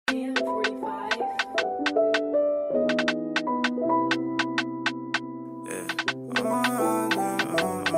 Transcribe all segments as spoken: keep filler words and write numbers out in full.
Damn, forty-five. Yeah. Uh, uh, uh,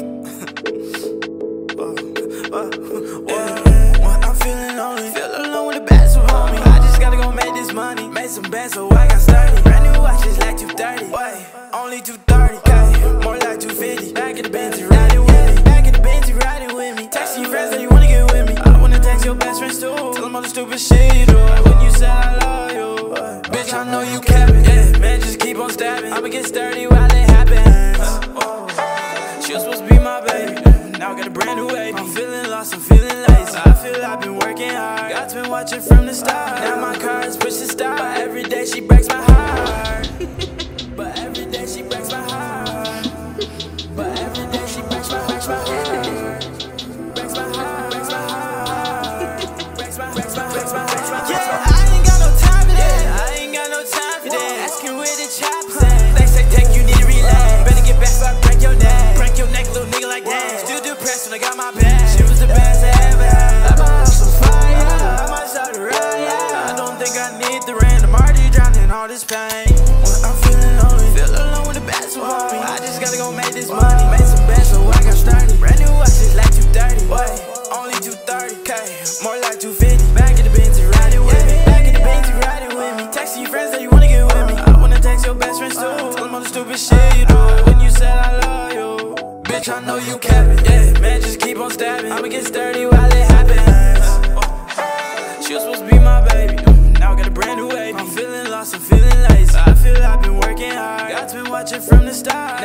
uh. uh, yeah. When I'm feeling lonely, feel alone with the best on me. I just gotta go make this money, make some bands, so I got sturdy. Brand new watches like two thirty, boy, only two thirty. K, more like two fifty. Back in the Benz, riding with me. Back in the Benz, riding with me. Texting your friends that you wanna get with me. I wanna text your best friends too. Tell them all the stupid shit you do. Like when you said I love you, uh, bitch, I know you capping. Yeah, man, just keep on stabbing. I'ma get sturdy while it happens. Uh, she was supposed to be my baby, now I got a brand new baby. I'm feeling lost, I'm feeling lazy. I feel I've been working hard. God's been watching from the start. Now my car is pushed to start. But every day she breaks my heart. But every day she breaks my heart. But every day she breaks my, breaks my heart. Breaks my heart, breaks my heart. Breaks my, breaks my, breaks my, breaks my heart. Yeah, I ain't got no time for that. I ain't got no time for that. Asking where the choppers at. They say take, you need to relax. Better get back, so I break your neck. Break your neck, little nigga like that. Still depressed when I got my bag. She was the best I ever had. I might have some fire. I might start a riot. I don't think I need the rain. I'm already drowning all this pain. When I'm feeling lonely, feel alone with the best on me. I just gotta go make this money, make some bands, so I got sturdy. Brand new watches like two thirty, boy, only two thirty. K, more like two fifty. Back in the Benz, riding with me. Back in the Benz, riding with me. Texting your friends that you wanna get with me. I wanna text your best friends too. Tell them all the stupid shit you do. When you said I love you, bitch, I know you capping. Yeah, man, just keep on stabbing. I'ma get sturdy while it happens. She was supposed to be my baby, now I got a brand new baby. I'm feeling lost, I'm feeling lazy. I feel I've been working hard. God's been watching from the start.